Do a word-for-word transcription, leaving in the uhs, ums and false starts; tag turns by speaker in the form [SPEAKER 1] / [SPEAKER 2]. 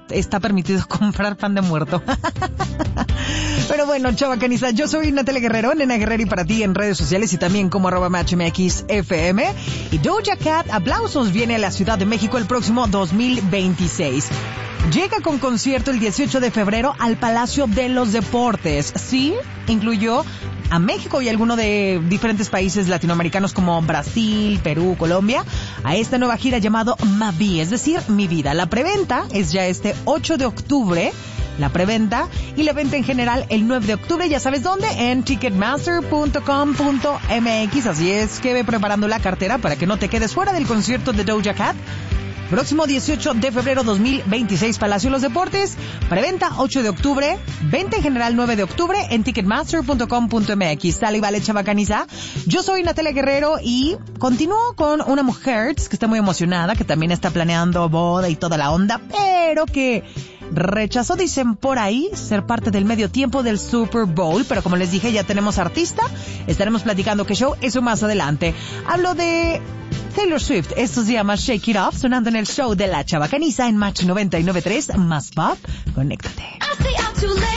[SPEAKER 1] está permitido comprar pan de muerto. Pero bueno, chavacaniza, yo soy Natalia Guerrero, Nena Guerrero, y para ti en redes sociales y también como arroba matchmxfm. Y Doja Cat, aplausos, viene a la Ciudad de México el próximo dos mil veintiséis. Llega con concierto el dieciocho de febrero al Palacio de los Deportes. Sí, incluyó a México y algunos de diferentes países latinoamericanos como Brasil, Perú, Colombia, a esta nueva gira llamado Mavi, es decir, Mi Vida. La preventa es ya este ocho de octubre, la preventa, y la venta en general el nueve de octubre, ya sabes dónde, en ticketmaster punto com punto mx, así es que ve preparando la cartera para que no te quedes fuera del concierto de Doja Cat. Próximo dieciocho de febrero dos mil veintiséis, Palacio de los Deportes, preventa ocho de octubre, venta en general nueve de octubre en ticketmaster punto com punto mx. Sale y vale, chavacaniza. Yo soy Natalia Guerrero y continúo con una mujer que está muy emocionada, que también está planeando boda y toda la onda, pero que rechazó, dicen por ahí, ser parte del medio tiempo del Super Bowl, pero como les dije, ya tenemos artista, estaremos platicando qué show, eso más adelante. Hablo de Taylor Swift, esto se llama Shake It Off, sonando en el show de la chavacaniza en Match noventa y nueve punto tres, más pop, conéctate.